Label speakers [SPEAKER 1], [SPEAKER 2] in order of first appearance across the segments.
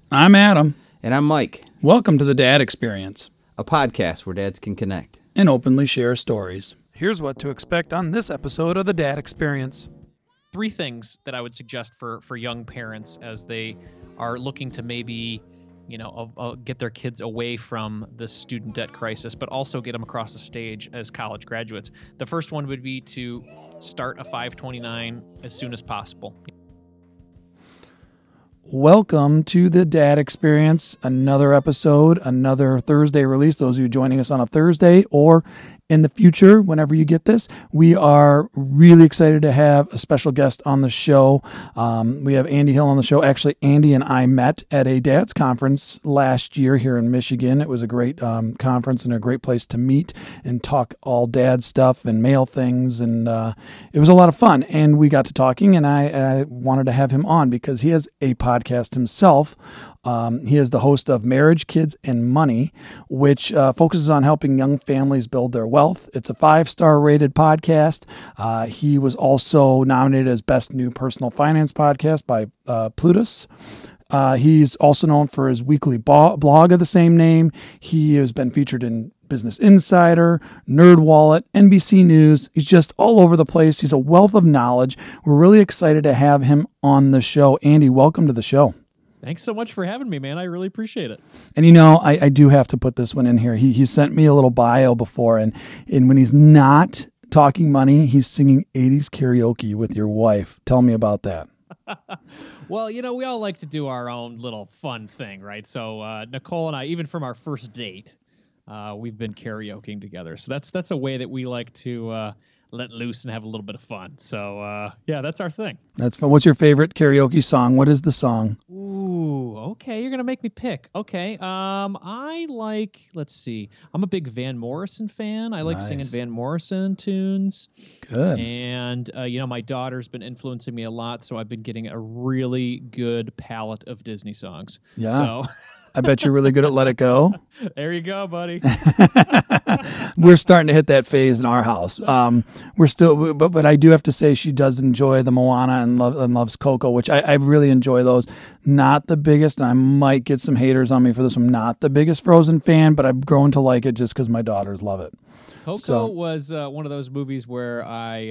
[SPEAKER 1] I'm Adam.
[SPEAKER 2] And I'm Mike.
[SPEAKER 1] Welcome to the Dad Experience,
[SPEAKER 2] A podcast where dads can connect
[SPEAKER 1] and openly share stories. Here's what to expect on this episode of the Dad Experience.
[SPEAKER 3] 3 things that I would suggest for young parents as they are looking to maybe, get their kids away from the student debt crisis, but also get them across the stage as college graduates. The first one would be to start a 529 as soon as possible.
[SPEAKER 1] Welcome to the Dad Experience, another episode, another Thursday release. Those of you joining us on a Thursday or in the future, whenever you get this, we are really excited to have a special guest on the show. We have Andy Hill on the show. Actually, Andy and I met at a dad's conference last year here in Michigan. It was a great conference and a great place to meet and talk all dad stuff and mail things. And it was a lot of fun. And we got to talking, and I wanted to have him on because he has a podcast himself. He is the host of Marriage, Kids, and Money, which focuses on helping young families build their wealth. It's a 5-star rated podcast. He was also nominated as Best New Personal Finance Podcast by Plutus. He's also known for his weekly blog of the same name. He has been featured in Business Insider, NerdWallet, NBC News. He's just all over the place. He's a wealth of knowledge. We're really excited to have him on the show. Andy, welcome to the show.
[SPEAKER 3] Thanks so much for having me, man. I really appreciate it.
[SPEAKER 1] And I do have to put this one in here. He sent me a little bio before, and when he's not talking money, he's singing 80s karaoke with your wife. Tell me about that.
[SPEAKER 3] Well, we all like to do our own little fun thing, right? So Nicole and I, even from our first date, we've been karaokeing together. So that's a way that we like to let loose and have a little bit of fun. So, that's our thing.
[SPEAKER 1] That's fun. What's your favorite karaoke song? What is the song?
[SPEAKER 3] Ooh, okay. You're going to make me pick. Okay. I like, let's see. I'm a big Van Morrison fan. I like singing Van Morrison tunes.
[SPEAKER 1] Good.
[SPEAKER 3] And, my daughter's been influencing me a lot, so I've been getting a really good palette of Disney songs.
[SPEAKER 1] Yeah.
[SPEAKER 3] So
[SPEAKER 1] I bet you're really good at Let It Go.
[SPEAKER 3] There you go, buddy.
[SPEAKER 1] We're starting to hit that phase in our house. We're still, but I do have to say she does enjoy the Moana and loves Coco, which I really enjoy those. Not the biggest, and I might get some haters on me for this. I'm not the biggest Frozen fan, but I've grown to like it just because my daughters love it.
[SPEAKER 3] Coco was one of those movies where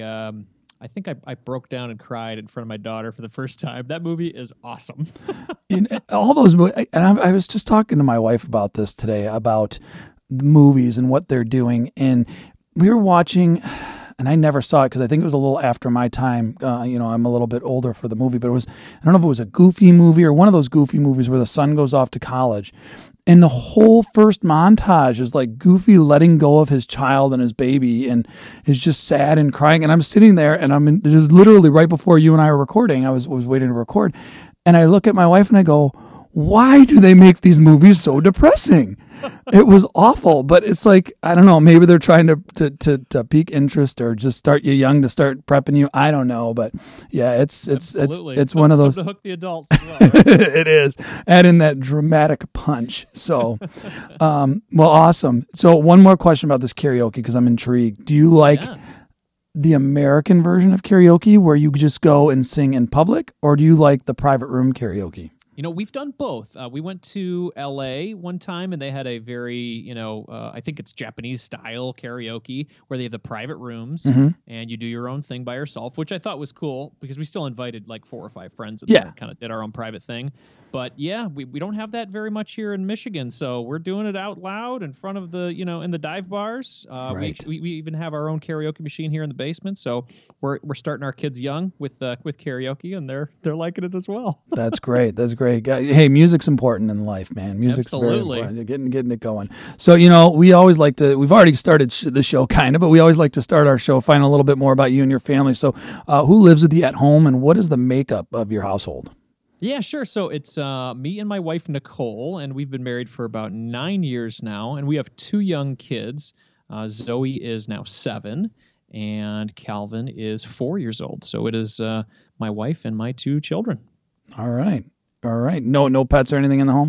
[SPEAKER 3] I think I broke down and cried in front of my daughter for the first time. That movie is awesome.
[SPEAKER 1] In all those movies, and I was just talking to my wife about this today, about the movies and what they're doing. And we were watching, and I never saw it because I think it was a little after my time. I'm a little bit older for the movie, but I don't know if it was a Goofy movie or one of those Goofy movies where the son goes off to college. And the whole first montage is like Goofy letting go of his child and his baby and is just sad and crying. And I'm sitting there and it was literally right before you and I were recording. I was waiting to record. And I look at my wife and I go, why do they make these movies so depressing? It was awful, but it's like, I don't know, maybe they're trying to pique interest or just start you young to start prepping you. I don't know, but yeah, it's one of those
[SPEAKER 3] to hook the adults as well, right?
[SPEAKER 1] It is. Add in that dramatic punch. So, well, awesome. So one more question about this karaoke, because I'm intrigued. Do you like the American version of karaoke where you just go and sing in public, or do you like the private room karaoke?
[SPEAKER 3] We've done both. We went to LA one time and they had a very, I think it's Japanese style karaoke where they have the private rooms and you do your own thing by yourself, which I thought was cool because we still invited like 4 or 5 friends and kind of did our own private thing. But yeah, we don't have that very much here in Michigan. So we're doing it out loud in front of the, in the dive bars.
[SPEAKER 1] Right.
[SPEAKER 3] We even have our own karaoke machine here in the basement. So we're starting our kids young with karaoke and they're liking it as well.
[SPEAKER 1] That's great. That's great. Hey, music's important in life, man. Music's
[SPEAKER 3] Absolutely.
[SPEAKER 1] very important. Getting it going. So, we always like to, we've already started the show kind of, but we always like to start our show, find a little bit more about you and your family. So who lives with you at home and what is the makeup of your household?
[SPEAKER 3] Yeah, sure. So it's me and my wife, Nicole, and we've been married for about 9 years now, and we have 2 young kids. Zoe is now 7, and Calvin is 4 years old. So it is my wife and my 2 children.
[SPEAKER 1] All right. No pets or anything in the home?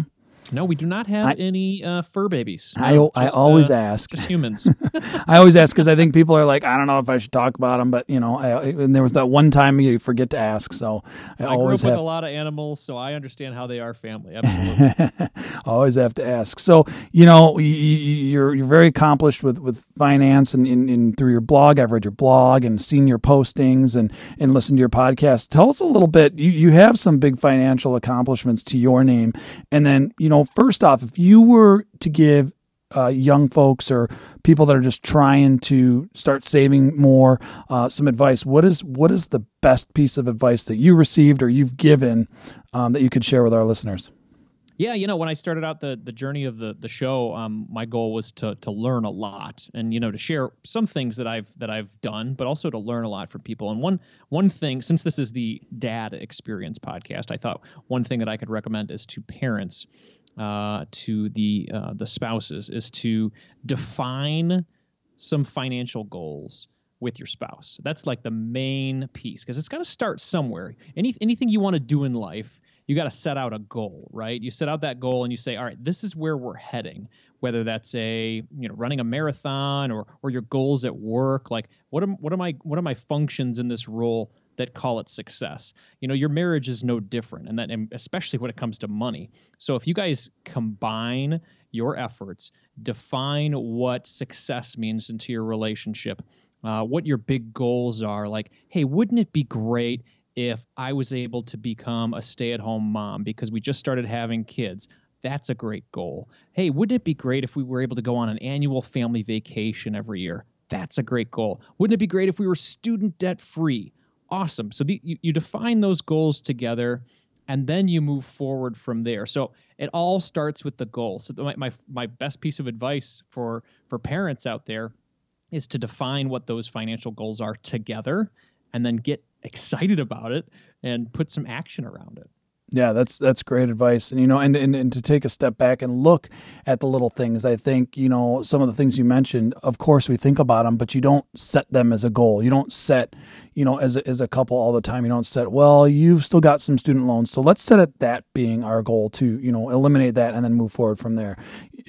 [SPEAKER 3] No, we do not have any fur babies.
[SPEAKER 1] I always ask.
[SPEAKER 3] Just humans.
[SPEAKER 1] I always ask because I think people are like, I don't know if I should talk about them, but and there was that one time you forget to ask. So I always
[SPEAKER 3] grew up
[SPEAKER 1] have
[SPEAKER 3] with a lot of animals, so I understand how they are family. Absolutely.
[SPEAKER 1] I always have to ask. So you're very accomplished with finance and through your blog. I've read your blog and seen your postings and listened to your podcast. Tell us a little bit. You have some big financial accomplishments to your name, and then first off, if you were to give young folks or people that are just trying to start saving more some advice, what is the best piece of advice that you received or you've given that you could share with our listeners?
[SPEAKER 3] Yeah, when I started out the journey of the show, my goal was to learn a lot and to share some things that I've done, but also to learn a lot from people. And one thing, since this is the Dad Experience podcast, I thought one thing that I could recommend is to parents, to the spouses, is to define some financial goals with your spouse. That's like the main piece, because it's got to start somewhere. Anything you want to do in life, you got to set out a goal, right? You set out that goal and you say, all right, this is where we're heading, whether that's running a marathon or your goals at work. Like what are my functions in this role that call it success? Your marriage is no different, and especially when it comes to money. So if you guys combine your efforts, define what success means into your relationship, what your big goals are, like, hey, wouldn't it be great if I was able to become a stay-at-home mom because we just started having kids? That's a great goal. Hey, wouldn't it be great if we were able to go on an annual family vacation every year? That's a great goal. Wouldn't it be great if we were student debt-free? Awesome. So you define those goals together, and then you move forward from there. So it all starts with the goal. So my best piece of advice for parents out there is to define what those financial goals are together, and then get excited about it and put some action around it.
[SPEAKER 1] Yeah, that's great advice. And and to take a step back and look at the little things. I think, some of the things you mentioned, of course we think about them, but you don't set them as a goal. You don't set, as a couple all the time, you don't set, well, you've still got some student loans, so let's set it that being our goal to, eliminate that and then move forward from there.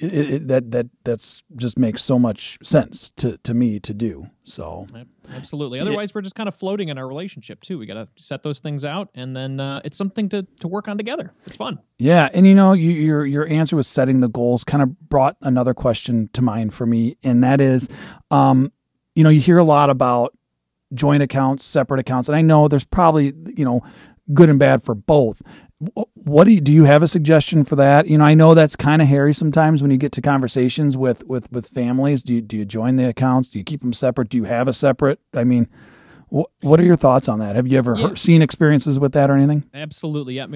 [SPEAKER 1] That's just makes so much sense to me to do. So
[SPEAKER 3] absolutely. Otherwise, we're just kind of floating in our relationship too. We got to set those things out, and then it's something to work on together. It's fun.
[SPEAKER 1] Yeah, and your answer with setting the goals kind of brought another question to mind for me, and that is, you hear a lot about joint accounts, separate accounts, and I know there's probably good and bad for both. What do you have a suggestion for that? I know that's kind of hairy sometimes when you get to conversations with families. Do you join the accounts? Do you keep them separate? Do you have a separate? I mean, what are your thoughts on that? Have you ever seen experiences with that or anything?
[SPEAKER 3] Absolutely. Yeah.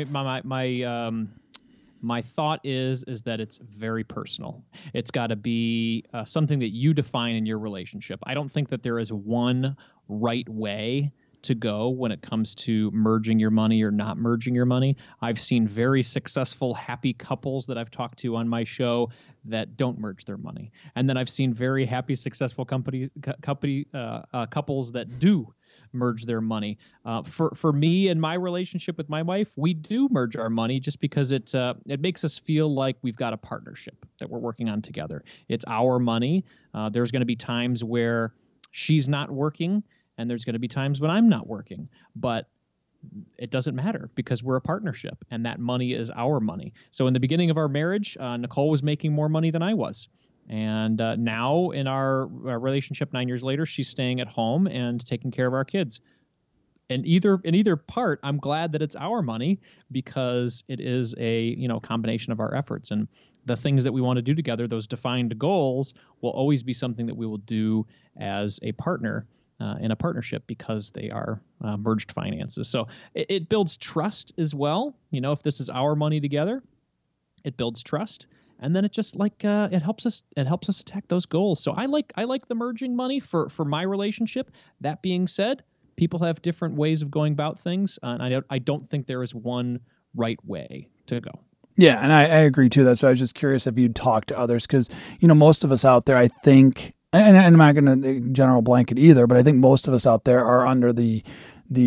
[SPEAKER 3] My thought is that it's very personal. It's got to be something that you define in your relationship. I don't think that there is one right way to go when it comes to merging your money or not merging your money. I've seen very successful, happy couples that I've talked to on my show that don't merge their money. And then I've seen very happy, successful couples that do merge their money. For me and my relationship with my wife, we do merge our money just because it makes us feel like we've got a partnership that we're working on together. It's our money. There's going to be times where she's not working, and there's going to be times when I'm not working, but it doesn't matter because we're a partnership, and that money is our money. So in the beginning of our marriage, Nicole was making more money than I was. And now in our relationship 9 years later, she's staying at home and taking care of our kids. And in either part, I'm glad that it's our money because it is a combination of our efforts. And the things that we want to do together, those defined goals, will always be something that we will do as a partner in a partnership because they are merged finances. So it builds trust as well. If this is our money together, it builds trust. And then it just it helps us attack those goals. So I like the merging money for my relationship. That being said, people have different ways of going about things, and I don't think there is one right way to go.
[SPEAKER 1] Yeah, and I agree too. That's why I was just curious if you'd talk to others because most of us out there, I think, and I'm not going to general blanket either, but I think most of us out there are under the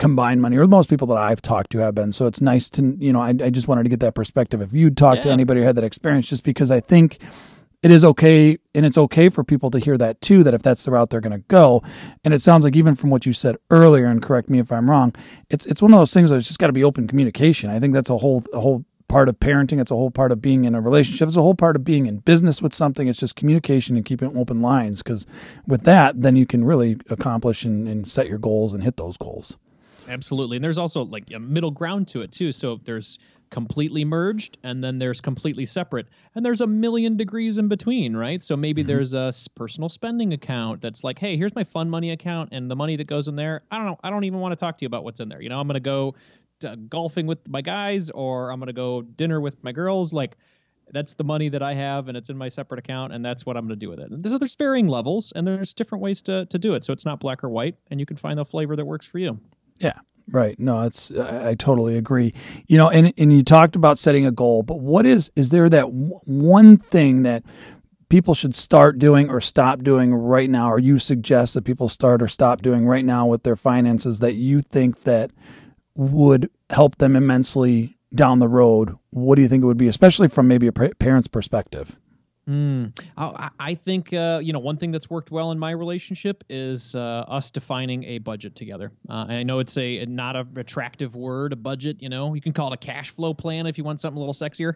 [SPEAKER 1] combined money, or most people that I've talked to have been. So it's nice to, I just wanted to get that perspective. If you'd talked to anybody who had that experience, just because I think it is okay, and it's okay for people to hear that too, that if that's the route they're going to go. And it sounds like, even from what you said earlier, and correct me if I'm wrong, it's one of those things that it's just got to be open communication. I think that's a whole part of parenting. It's a whole part of being in a relationship. It's a whole part of being in business with something. It's just communication and keeping open lines, because with that, then you can really accomplish and set your goals and hit those goals.
[SPEAKER 3] Absolutely. And there's also like a middle ground to it too. So there's completely merged, and then there's completely separate, and there's a million degrees in between, right? So maybe there's a personal spending account that's like, hey, here's my fun money account, and the money that goes in there, I don't know, I don't even want to talk to you about what's in there. I'm going to go golfing with my guys, or I'm going to go dinner with my girls. Like, that's the money that I have, and it's in my separate account, and that's what I'm going to do with it. And so there's varying levels, and there's different ways to do it. So it's not black or white, and you can find the flavor that works for you.
[SPEAKER 1] Yeah, right. No, I totally agree. And you talked about setting a goal, but is there that one thing that people should start doing or stop doing right now, or you suggest that people start or stop doing right now with their finances, that you think that would help them immensely down the road? What do you think it would be, especially from maybe a parent's perspective?
[SPEAKER 3] I think, one thing that's worked well in my relationship is us defining a budget together. And I know it's not a attractive word, a budget. You can call it a cash flow plan if you want something a little sexier.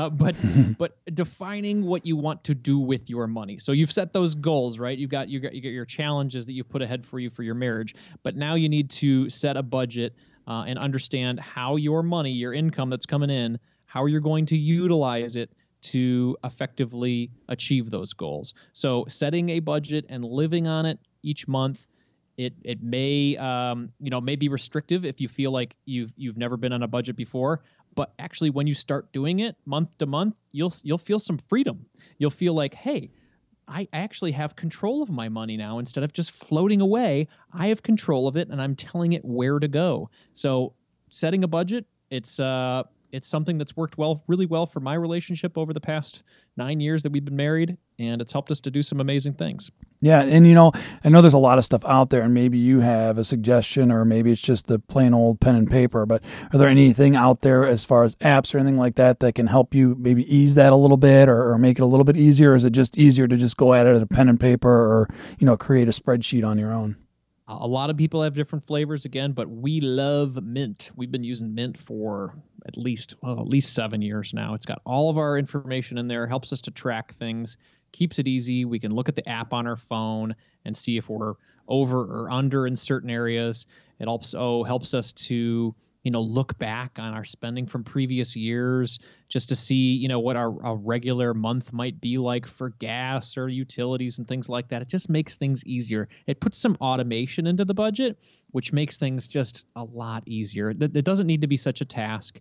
[SPEAKER 3] But defining what you want to do with your money. So you've set those goals, right? You got your challenges that you put ahead for you for your marriage. But now you need to set a budget and understand how your money, your income that's coming in, how you're going to utilize it to effectively achieve those goals. So setting a budget and living on it each month, it may may be restrictive if you feel like you've never been on a budget before. But actually, when you start doing it month to month, you'll feel some freedom. You'll feel like, hey, I actually have control of my money now. Instead of just floating away, I have control of it, and I'm telling it where to go. So setting a budget, it's something that's worked really well for my relationship over the past 9 years that we've been married, and it's helped us to do some amazing things. Yeah, and I know there's a lot of stuff out there, and maybe you have a suggestion, or maybe it's just the plain old pen and paper, but are there anything out there as far as apps or anything like that can help you maybe ease that a little bit, or make it a little bit easier? Or is it just easier to just go at it at a pen and paper, or create a spreadsheet on your own? A lot of people have different flavors again, but we love Mint. We've been using Mint for at least 7 years now. It's got all of our information in there, helps us to track things, keeps it easy. We can look at the app on our phone and see if we're over or under in certain areas. It also helps us to look back on our spending from previous years, just to see, what our regular month might be like for gas or utilities and things like that. It just makes things easier. It puts some automation into the budget, which makes things just a lot easier. It doesn't need to be such a task.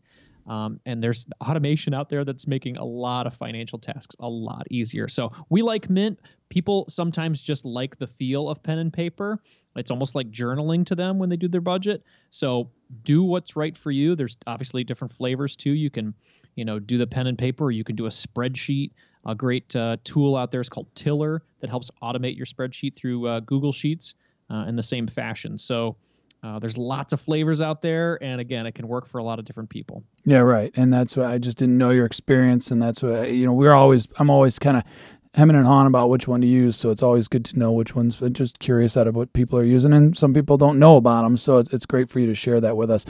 [SPEAKER 3] And there's automation out there that's making a lot of financial tasks a lot easier. So we like Mint. People sometimes just like the feel of pen and paper. It's almost like journaling to them when they do their budget. So do what's right for you. There's obviously different flavors too. You can, do the pen and paper, or you can do a spreadsheet. A great tool out there is called Tiller that helps automate your spreadsheet through Google Sheets in the same fashion. So there's lots of flavors out there, and again, it can work for a lot of different people. Yeah, right. And that's why I just didn't know your experience, and that's what I'm always kind of hemming and hawing about which one to use. So it's always good to know which ones. I'm just curious out of what people are using, and some people don't know about them. So it's great for you to share that with us.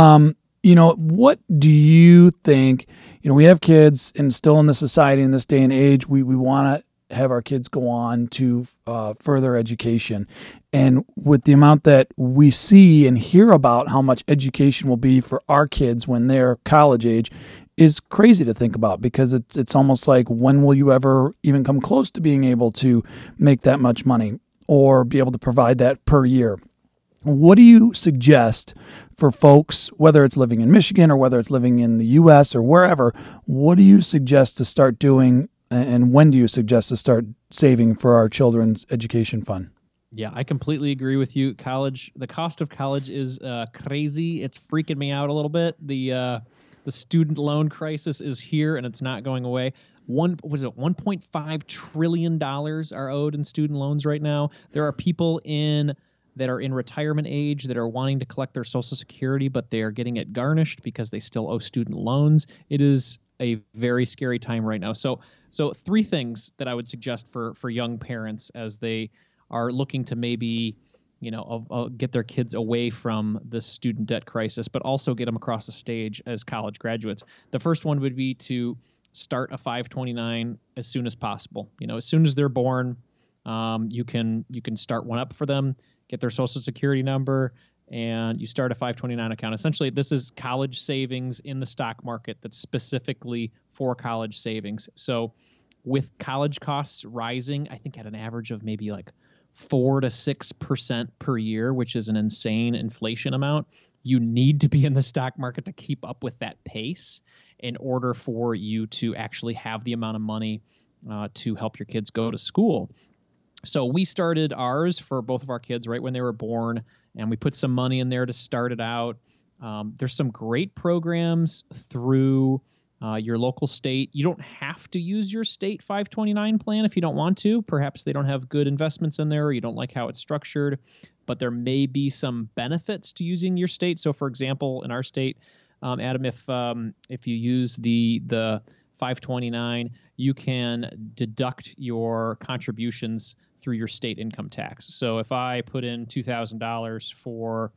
[SPEAKER 3] What do you think? We have kids, and still in the society in this day and age, we want to have our kids go on to further education. And with the amount that we see and hear about how much education will be for our kids when they're college age is crazy to think about, because it's almost like, when will you ever even come close to being able to make that much money or be able to provide that per year? What do you suggest for folks, whether it's living in Michigan or whether it's living in the U.S. or wherever? What do you suggest to start doing, and when do you suggest to start saving for our children's education fund? Yeah, I completely agree with you. The cost of college is crazy. It's freaking me out a little bit. The student loan crisis is here, and it's not going away. $1.5 trillion are owed in student loans right now. There are people in that are in retirement age that are wanting to collect their Social Security, but they are getting it garnished because they still owe student loans. It is a very scary time right now. So three things that I would suggest for young parents as they are looking to maybe get their kids away from the student debt crisis, but also get them across the stage as college graduates. The first one would be to start a 529 as soon as possible. As soon as they're born, you can start one up for them, get their Social Security number, and you start a 529 account. Essentially, this is college savings in the stock market that's specifically for college savings. So with college costs rising, I think at an average of maybe like 4 to 6% per year, which is an insane inflation amount, you need to be in the stock market to keep up with that pace in order for you to actually have the amount of money to help your kids go to school. So we started ours for both of our kids right when they were born, and we put some money in there to start it out. There's some great programs through your local state. You don't have to use your state 529 plan if you don't want to. Perhaps they don't have good investments in there, or you don't like how it's structured, but there may be some benefits to using your state. So for example, in our state, Adam, if you use the 529, you can deduct your contributions through your state income tax. So if I put in $2,000 for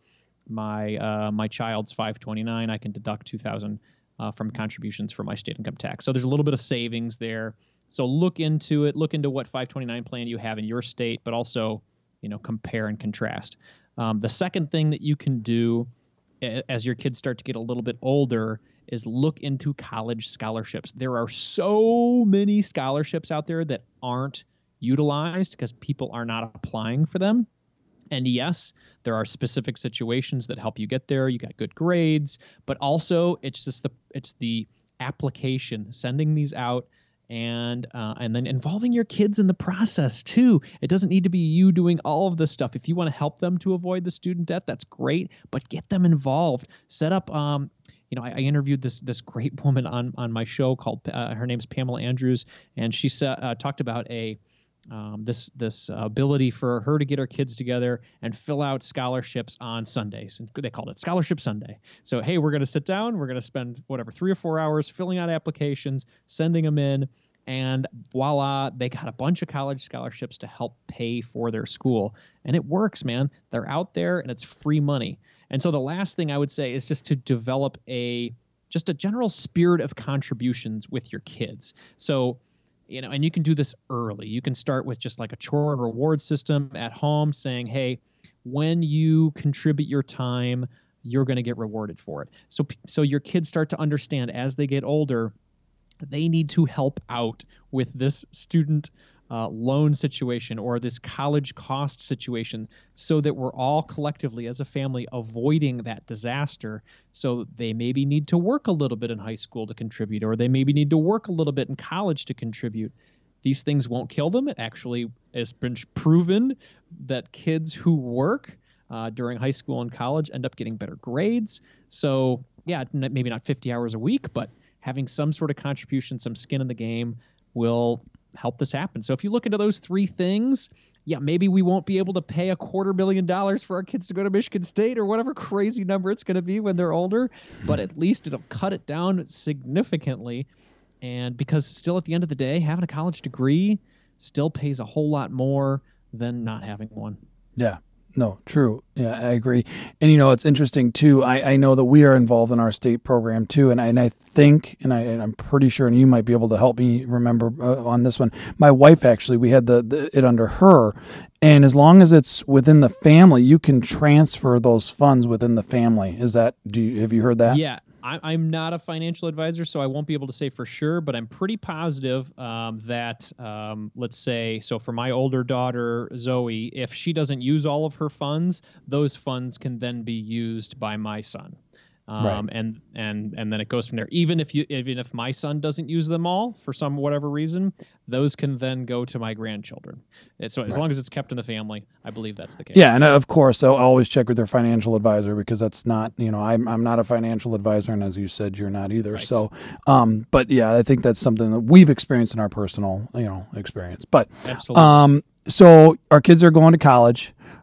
[SPEAKER 3] my child's 529, I can deduct $2,000 from contributions for my state income tax. So there's a little bit of savings there. So look into it. Look into what 529 plan you have in your state, but also compare and contrast. The second thing that you can do as your kids start to get a little bit older is look into college scholarships. There are so many scholarships out there that aren't utilized because people are not applying for them. And yes, there are specific situations that help you get there. You got good grades, but also it's the application, sending these out, and then involving your kids in the process too. It doesn't need to be you doing all of this stuff. If you want to help them to avoid the student debt, that's great, but get them involved. Set up, I interviewed this great woman on my show called, her name's Pamela Andrews, and she talked about this ability for her to get her kids together and fill out scholarships on Sundays. And they called it Scholarship Sunday. So, hey, we're going to sit down. We're going to spend 3 or 4 hours filling out applications, sending them in, and voila, they got a bunch of college scholarships to help pay for their school. And it works, man. They're out there and it's free money. And so the last thing I would say is just to develop just a general spirit of contributions with your kids. So, and you can do this early. You can start with just like a chore and reward system at home saying, hey, when you contribute your time, you're going to get rewarded for it. So your kids start to understand as they get older, they need to help out with this student loan situation or this college cost situation so that we're all collectively as a family avoiding that disaster. So they maybe need to work a little bit in high school to contribute, or they maybe need to work a little bit in college to contribute. These things won't kill them. It actually has been proven that kids who work during high school and college end up getting better grades. So yeah, maybe not 50 hours a week, but having some sort of contribution, some skin in the game will help this happen. So if you look into those three things, yeah, maybe we won't be able to pay $250,000 for our kids to go to Michigan State or whatever crazy number it's going to be when they're older, but at least it'll cut it down significantly. And because still at the end of the day, having a college degree still pays a whole lot more than not having one.
[SPEAKER 1] Yeah. No, true. Yeah, I agree. And, it's interesting, too. I know that we are involved in our state program, too. And I think, and I'm pretty sure, and you might be able to help me remember on this one. My wife, actually, we had it under her. And as long as it's within the family, you can transfer those funds within the family. Have you heard that?
[SPEAKER 3] Yeah. I'm not a financial advisor, so I won't be able to say for sure, but I'm pretty positive that, let's say, so for my older daughter, Zoe, if she doesn't use all of her funds, those funds can then be used by my son.
[SPEAKER 1] Right.
[SPEAKER 3] And then it goes from there. Even if my son doesn't use them all for whatever reason, those can then go to my grandchildren. So as long as it's kept in the family, I believe that's the case.
[SPEAKER 1] Yeah, and of course, I'll always check with their financial advisor because that's not, I'm not a financial advisor, and as you said, you're not either.
[SPEAKER 3] Right.
[SPEAKER 1] So, but yeah, I think that's something that we've experienced in our personal, experience. But
[SPEAKER 3] absolutely.
[SPEAKER 1] So our kids are going to college.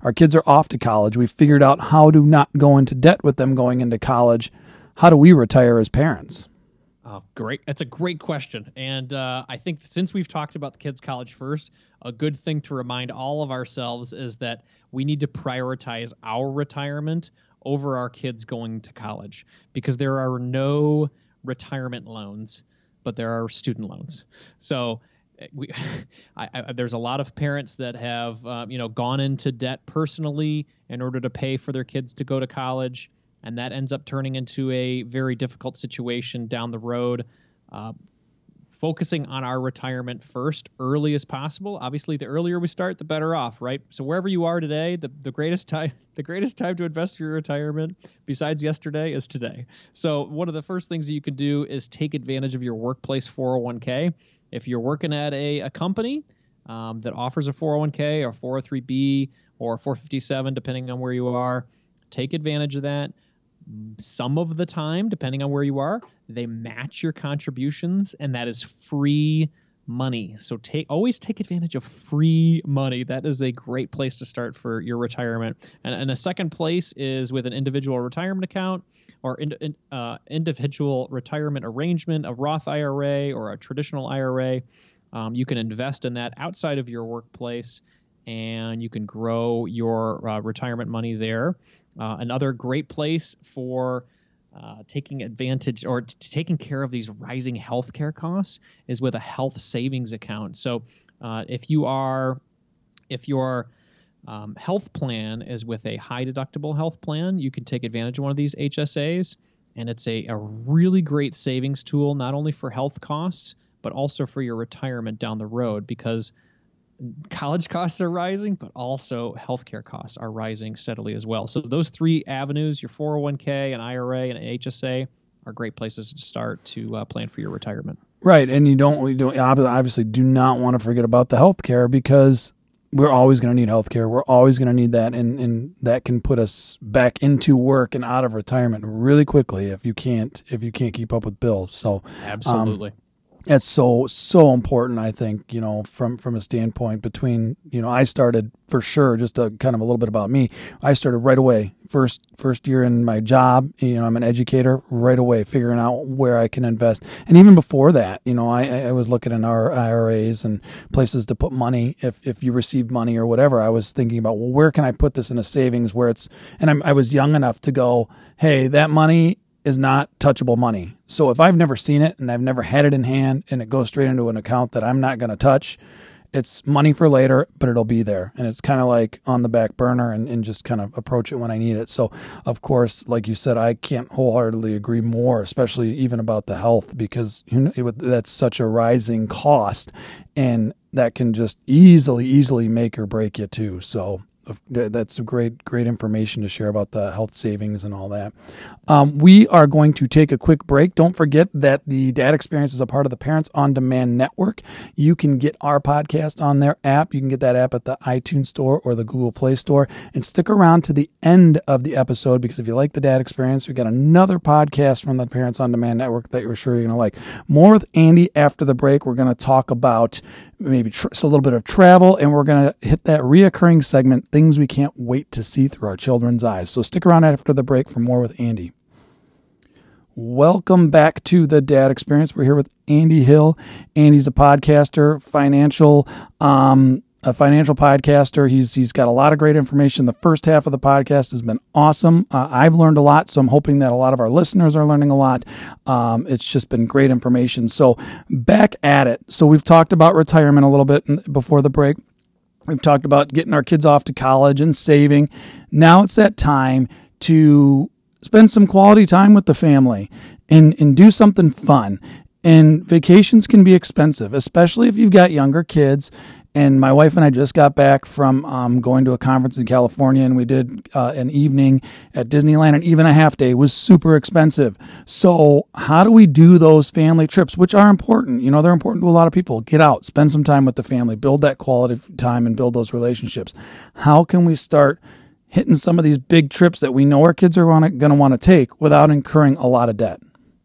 [SPEAKER 1] Our kids are off to college. We've figured out how to not go into debt with them going into college. How do we retire as parents?
[SPEAKER 3] Great. That's a great question. And I think since we've talked about the kids' college first, a good thing to remind all of ourselves is that we need to prioritize our retirement over our kids going to college, because there are no retirement loans, but there are student loans. So there's a lot of parents that have gone into debt personally in order to pay for their kids to go to college, and that ends up turning into a very difficult situation down the road. Focusing on our retirement first, early as possible. Obviously, the earlier we start, the better off, right? So wherever you are today, the greatest time to invest for your retirement, besides yesterday, is today. So one of the first things that you can do is take advantage of your workplace 401k. If you're working at a company that offers a 401k or 403b or 457, depending on where you are, take advantage of that. Some of the time, depending on where you are, they match your contributions, and that is free money. So always take advantage of free money. That is a great place to start for your retirement. And a second place is with an individual retirement account or individual retirement arrangement, a Roth IRA or a traditional IRA. You can invest in that outside of your workplace, and you can grow your retirement money there. Another great place for taking advantage or taking care of these rising healthcare costs is with a health savings account. So if your health plan is with a high deductible health plan, you can take advantage of one of these HSAs, and it's a really great savings tool, not only for health costs, but also for your retirement down the road, because college costs are rising, but also healthcare costs are rising steadily as well. So those three avenues, your 401k, an IRA, and an HSA, are great places to start to plan for your retirement.
[SPEAKER 1] Right, and you don't obviously do not want to forget about the healthcare, because we're always going to need healthcare. We're always going to need that, and that can put us back into work and out of retirement really quickly if you can't keep up with bills. So
[SPEAKER 3] absolutely.
[SPEAKER 1] It's so important, I think, from a standpoint between, I started for sure, just a kind of a little bit about me. I started right away, first year in my job, I'm an educator, right away figuring out where I can invest. And even before that, I was looking in our IRAs and places to put money. If you receive money or whatever, I was thinking about, well, where can I put this in a savings where I was young enough to go, hey, that money is not touchable money. So if I've never seen it and I've never had it in hand and it goes straight into an account that I'm not going to touch, it's money for later, but it'll be there. And it's kind of like on the back burner and just kind of approach it when I need it. So, of course, like you said, I can't wholeheartedly agree more, especially even about the health, because that's such a rising cost, and that can just easily make or break you too. So that's great information to share about the health savings and all that. We are going to take a quick break. Don't forget that the Dad Experience is a part of the Parents on Demand Network. You can get our podcast on their app. You can get that app at the iTunes Store or the Google Play Store. And stick around to the end of the episode, because if you like the Dad Experience, we've got another podcast from the Parents on Demand Network that you're sure you're going to like. More with Andy after the break. We're going to talk about maybe a little bit of travel, and we're going to hit that reoccurring segment, things we can't wait to see through our children's eyes. So stick around after the break for more with Andy. Welcome back to the Dad Experience. We're here with Andy Hill. Andy's a podcaster, financial podcaster. He's got a lot of great information. The first half of the podcast has been awesome. I've learned a lot, so I'm hoping that a lot of our listeners are learning a lot. It's just been great information. So back at it. So we've talked about retirement a little bit before the break. We've talked about getting our kids off to college and saving. Now it's that time to spend some quality time with the family and do something fun. And vacations can be expensive, especially if you've got younger kids. And my wife and I just got back from going to a conference in California, and we did an evening at Disneyland, and even a half day was super expensive. So how do we do those family trips, which are important? They're important to a lot of people. Get out, spend some time with the family, build that quality time, and build those relationships. How can we start hitting some of these big trips that we know our kids are going to want to take without incurring a lot of debt?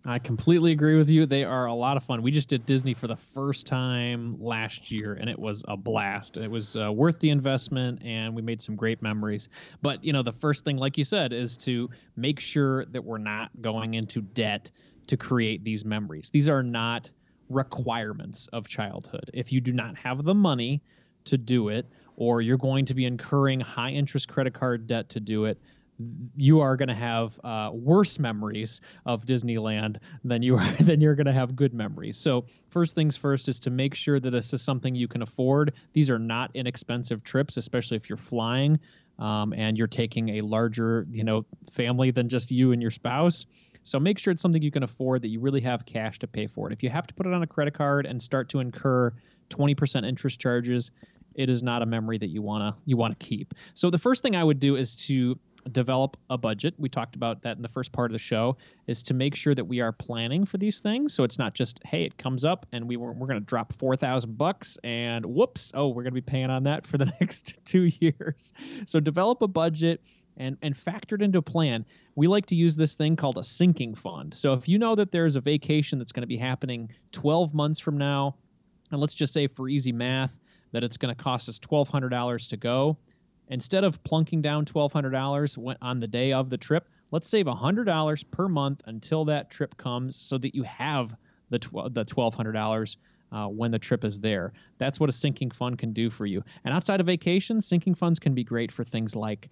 [SPEAKER 3] I completely agree with you. They are a lot of fun. We just did Disney for the first time last year, and it was a blast. It was worth the investment, and we made some great memories. But, the first thing, like you said, is to make sure that we're not going into debt to create these memories. These are not requirements of childhood. If you do not have the money to do it, or you're going to be incurring high interest credit card debt to do it, you are going to have worse memories of Disneyland than you're going to have good memories. So first things first is to make sure that this is something you can afford. These are not inexpensive trips, especially if you're flying and you're taking a larger, family than just you and your spouse. So make sure it's something you can afford, that you really have cash to pay for it. If you have to put it on a credit card and start to incur 20% interest charges, it is not a memory that you want to keep. So the first thing I would do is to develop a budget. We talked about that in the first part of the show, is to make sure that we are planning for these things. So it's not just, hey, it comes up and we're going to drop $4,000 and whoops, we're going to be paying on that for the next 2 years. So develop a budget and factor it into a plan. We like to use this thing called a sinking fund. So if you know that there's a vacation that's going to be happening 12 months from now, and let's just say for easy math that it's going to cost us $1,200 to go, instead of plunking down $1,200 on the day of the trip, let's save $100 per month until that trip comes, so that you have the $1,200 when the trip is there. That's what a sinking fund can do for you. And outside of vacations, sinking funds can be great for things like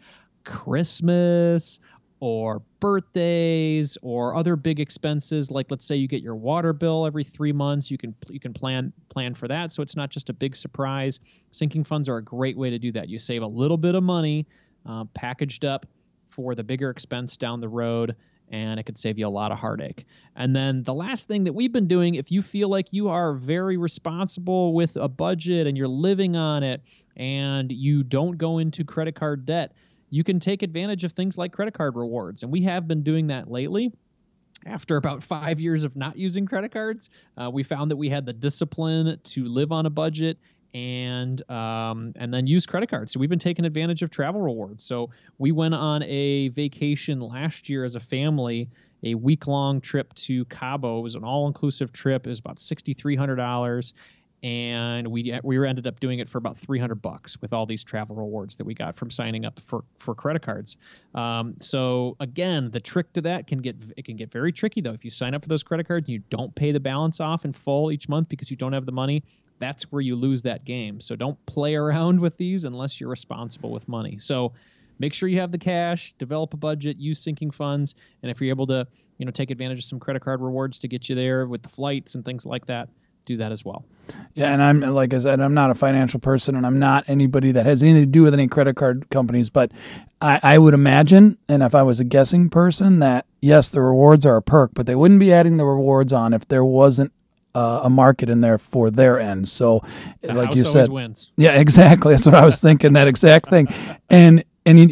[SPEAKER 3] Christmas or birthdays or other big expenses. Like, let's say you get your water bill every 3 months. You can plan for that, so it's not just a big surprise. Sinking funds are a great way to do that. You save a little bit of money packaged up for the bigger expense down the road, and it could save you a lot of heartache. And then the last thing that we've been doing, if you feel like you are very responsible with a budget and you're living on it and you don't go into credit card debt, you can take advantage of things like credit card rewards. And we have been doing that lately. After about 5 years of not using credit cards, we found that we had the discipline to live on a budget and then use credit cards. So we've been taking advantage of travel rewards. So we went on a vacation last year as a family, a week-long trip to Cabo. It was an all-inclusive trip. It was about $6,300. And we ended up doing it for about $300 with all these travel rewards that we got from signing up for credit cards. So again, the trick to that can get very tricky though. If you sign up for those credit cards and you don't pay the balance off in full each month because you don't have the money, that's where you lose that game. So don't play around with these unless you're responsible with money. So make sure you have the cash, develop a budget, use sinking funds, and if you're able to, take advantage of some credit card rewards to get you there with the flights and things like that, do that as well.
[SPEAKER 1] Yeah, and I'm, like I said, I'm not a financial person, and I'm not anybody that has anything to do with any credit card companies, but I would imagine, and if I was a guessing person, that yes, the rewards are a perk, but they wouldn't be adding the rewards on if there wasn't a market in there for their end. So
[SPEAKER 3] the
[SPEAKER 1] like
[SPEAKER 3] house
[SPEAKER 1] you said,
[SPEAKER 3] wins.
[SPEAKER 1] Yeah, exactly. That's what I was thinking, that exact thing. And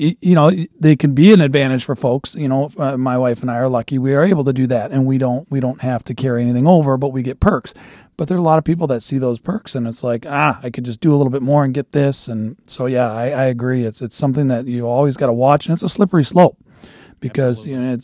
[SPEAKER 1] they can be an advantage for folks. My wife and I are lucky we are able to do that, and we don't have to carry anything over, but we get perks. But there's a lot of people that see those perks and it's like, I could just do a little bit more and get this. And so, yeah, I agree. It's something that you always got to watch, and it's a slippery slope because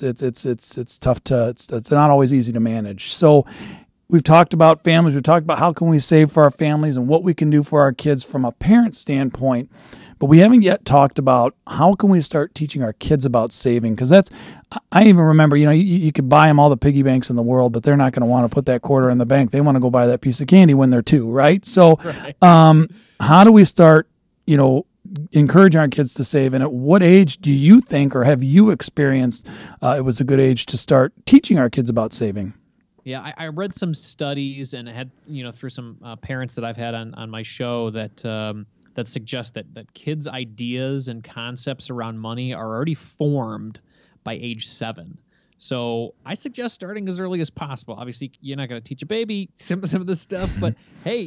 [SPEAKER 1] it's tough it's not always easy to manage. So we've talked about families. We've talked about how can we save for our families and what we can do for our kids from a parent standpoint. But we haven't yet talked about how can we start teaching our kids about saving, because I even remember, you could buy them all the piggy banks in the world, but they're not going to want to put that quarter in the bank. They want to go buy that piece of candy when they're 2, right? So how do we start, encouraging our kids to save? And at what age do you think, or have you experienced it was a good age to start teaching our kids about saving?
[SPEAKER 3] Yeah, I read some studies and had, through some parents that I've had on my show that suggest that kids' ideas and concepts around money are already formed by age 7. So I suggest starting as early as possible. Obviously, you're not going to teach a baby some of this stuff, but hey,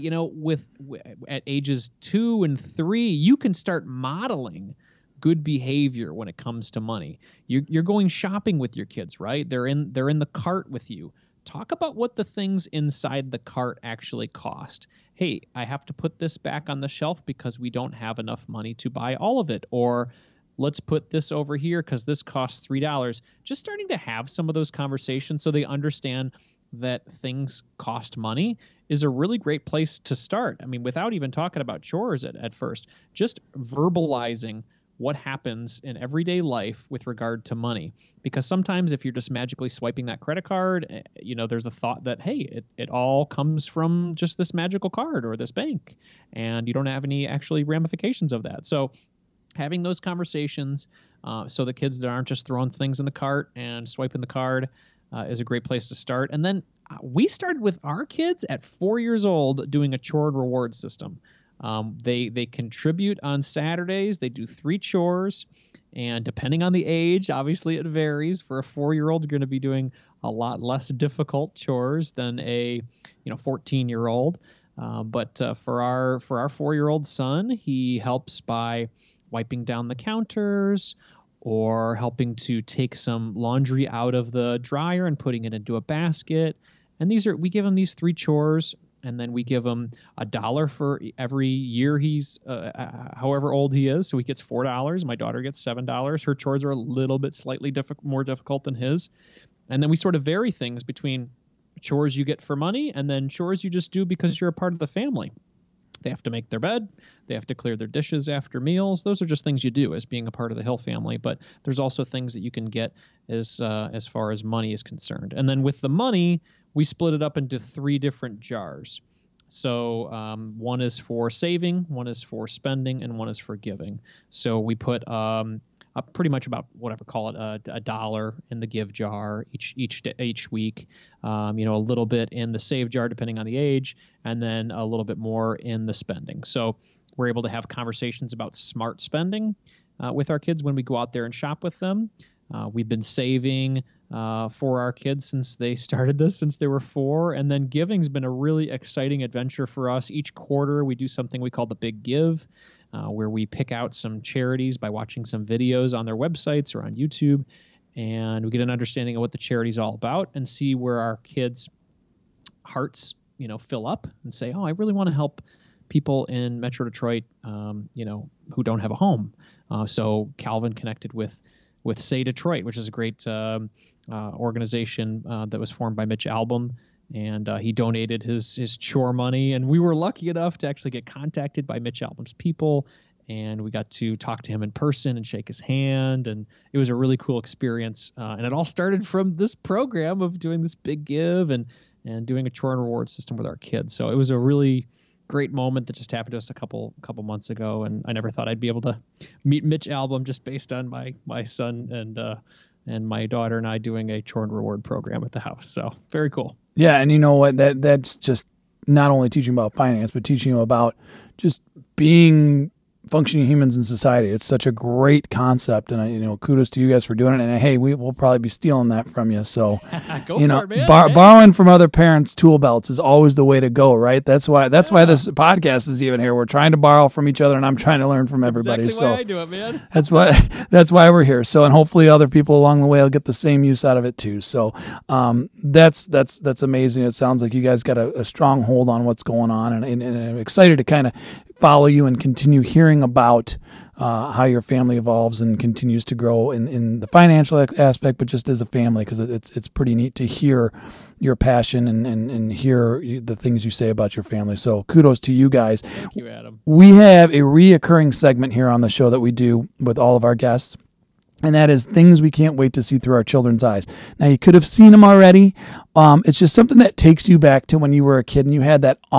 [SPEAKER 3] at ages 2 and 3, you can start modeling good behavior when it comes to money. You're going shopping with your kids, right? They're in the cart with you. Talk about what the things inside the cart actually cost. Hey, I have to put this back on the shelf because we don't have enough money to buy all of it. Or let's put this over here because this costs $3. Just starting to have some of those conversations so they understand that things cost money is a really great place to start. I mean, without even talking about chores at first, just verbalizing what happens in everyday life with regard to money. Because sometimes if you're just magically swiping that credit card, there's a thought that, hey, it all comes from just this magical card or this bank, and you don't have any actually ramifications of that. So having those conversations so the kids aren't just throwing things in the cart and swiping the card is a great place to start. And then we started with our kids at 4 years old doing a chore and reward system. They contribute on Saturdays. They do 3 chores, and depending on the age, obviously it varies. For a 4-year-old, you're going to be doing a lot less difficult chores than a 14-year-old. But for our 4-year-old son, he helps by wiping down the counters or helping to take some laundry out of the dryer and putting it into a basket. And we give him these 3 chores. And then we give him $1 for every year he's however old he is. So he gets $4. My daughter gets $7. Her chores are a little bit slightly more difficult than his. And then we sort of vary things between chores you get for money and then chores you just do because you're a part of the family. They have to make their bed. They have to clear their dishes after meals. Those are just things you do as being a part of the Hill family. But there's also things that you can get as far as money is concerned. And then with the money, we split it up into 3 different jars. So one is for saving, one is for spending, and one is for giving. So we put pretty much about call it $1 in the give jar each week. A little bit in the save jar depending on the age, and then a little bit more in the spending. So we're able to have conversations about smart spending with our kids when we go out there and shop with them. We've been saving for our kids since they started this, since they were 4. And then giving's been a really exciting adventure for us. Each quarter, we do something we call the Big Give, where we pick out some charities by watching some videos on their websites or on YouTube. And we get an understanding of what the charity's all about and see where our kids' hearts, fill up and say, oh, I really want to help people in Metro Detroit, who don't have a home. So Calvin connected with Say Detroit, which is a great organization that was formed by Mitch Albom, and he donated his chore money, and we were lucky enough to actually get contacted by Mitch Albom's people, and we got to talk to him in person and shake his hand, and it was a really cool experience. And it all started from this program of doing this Big Give and doing a chore and reward system with our kids. So it was a really great moment that just happened to us a couple months ago, and I never thought I'd be able to meet Mitch Albom just based on my son and my daughter and I doing a chore and reward program at the house. So very cool.
[SPEAKER 1] Yeah, and you know what? That's just not only teaching about finance, but teaching you about just being functioning humans in society. It's such a great concept, and kudos to you guys for doing it. And hey, we'll probably be stealing that from you. So,
[SPEAKER 3] for it, man.
[SPEAKER 1] Borrowing from other parents' tool belts is always the way to go, right? That's why this podcast is even here. We're trying to borrow from each other, and I'm trying to learn from everybody.
[SPEAKER 3] Exactly why I do it, man.
[SPEAKER 1] That's why we're here. So, and hopefully other people along the way will get the same use out of it too. So, that's amazing. It sounds like you guys got a strong hold on what's going on, and I'm excited to kind of follow you and continue hearing about how your family evolves and continues to grow in the financial aspect, but just as a family, because it's pretty neat to hear your passion and hear the things you say about your family. So kudos to you guys.
[SPEAKER 3] Thank you, Adam.
[SPEAKER 1] We have a reoccurring segment here on the show that we do with all of our guests, and that is things we can't wait to see through our children's eyes. Now, you could have seen them already. It's just something that takes you back to when you were a kid and you had that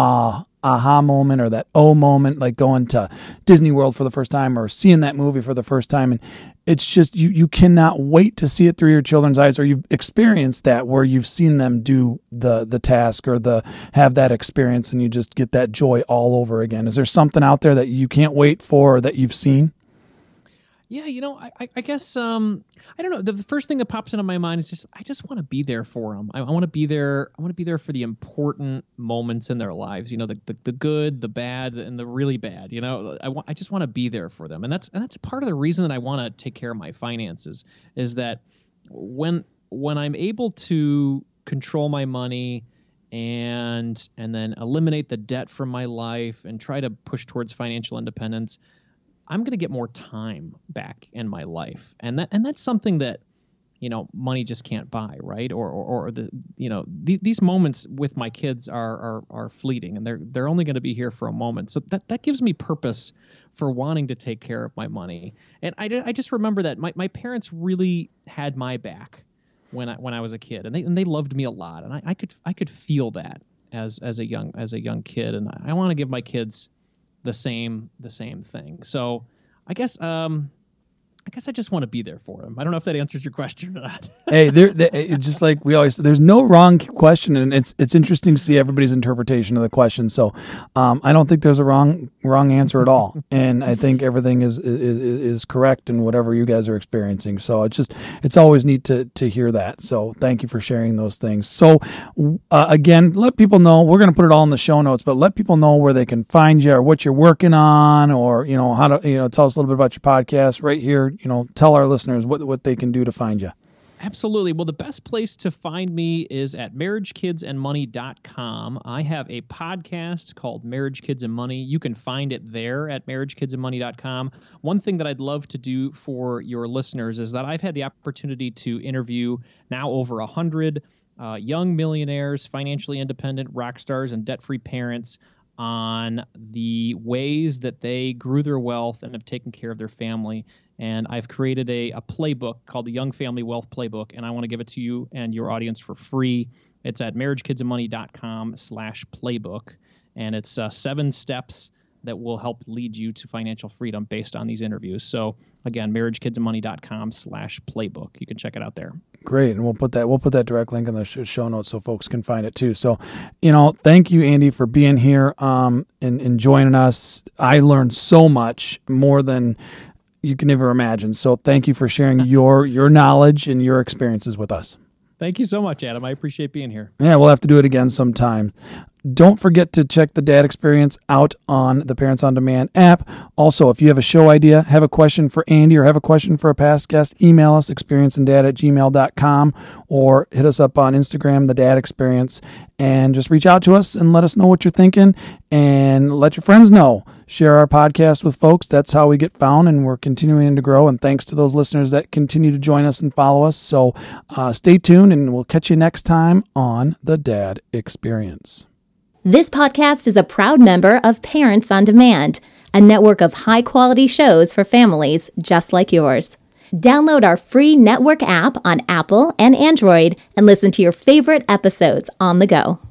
[SPEAKER 1] aha moment or that moment, like going to Disney World for the first time or seeing that movie for the first time. And it's just, you cannot wait to see it through your children's eyes, or you've experienced that where you've seen them do the task or have that experience, and you just get that joy all over again. Is there something out there that you can't wait for or that you've seen?
[SPEAKER 3] Yeah, I guess I don't know. The first thing that pops into my mind is I just want to be there for them. I want to be there. I want to be there for the important moments in their lives. The good, the bad, and the really bad. I just want to be there for them, and that's part of the reason that I want to take care of my finances. Is that when I'm able to control my money and then eliminate the debt from my life and try to push towards financial independence, I'm going to get more time back in my life. And that's something that, money just can't buy, right? Or these moments with my kids are fleeting, and they're only going to be here for a moment. So that gives me purpose for wanting to take care of my money. And I just remember that my parents really had my back when I was a kid, and they loved me a lot, and I could feel that as a young kid, and I want to give my kids the same thing. So I guess I just want to be there for them. I don't know if that answers your question or not.
[SPEAKER 1] Hey, it's just like we always say, there's no wrong question, and it's interesting to see everybody's interpretation of the question. So I don't think there's a wrong answer at all, and I think everything is correct in whatever you guys are experiencing. So it's always neat to hear that. So thank you for sharing those things. So again, let people know. We're going to put it all in the show notes, but let people know where they can find you or what you're working on, or how to tell us a little bit about your podcast right here. Tell our listeners what they can do to find you.
[SPEAKER 3] Absolutely. Well, the best place to find me is at marriagekidsandmoney.com. I have a podcast called Marriage, Kids, and Money. You can find it there at marriagekidsandmoney.com. One thing that I'd love to do for your listeners is that I've had the opportunity to interview now over 100 young millionaires, financially independent rock stars, and debt-free parents on the ways that they grew their wealth and have taken care of their family. And I've created a playbook called the Young Family Wealth Playbook, and I want to give it to you and your audience for free. It's at marriagekidsandmoney.com/playbook, and it's 7 steps that will help lead you to financial freedom based on these interviews. So again, marriagekidsandmoney.com/playbook. You can check it out there.
[SPEAKER 1] Great, and we'll put that direct link in the show notes so folks can find it too. So, thank you, Andy, for being here and joining us. I learned so much, more than you can ever imagine. So thank you for sharing your knowledge and your experiences with us.
[SPEAKER 3] Thank you so much, Adam. I appreciate being here.
[SPEAKER 1] Yeah, we'll have to do it again sometime. Don't forget to check the Dad Experience out on the Parents on Demand app. Also, if you have a show idea, have a question for Andy, or have a question for a past guest, email us, experienceanddad@gmail.com, or hit us up on Instagram, the Dad Experience, and just reach out to us and let us know what you're thinking, and let your friends know. Share our podcast with folks. That's how we get found, and we're continuing to grow. And thanks to those listeners that continue to join us and follow us. So stay tuned, and we'll catch you next time on the Dad Experience.
[SPEAKER 4] This podcast is a proud member of Parents on Demand, a network of high-quality shows for families just like yours. Download our free network app on Apple and Android and listen to your favorite episodes on the go.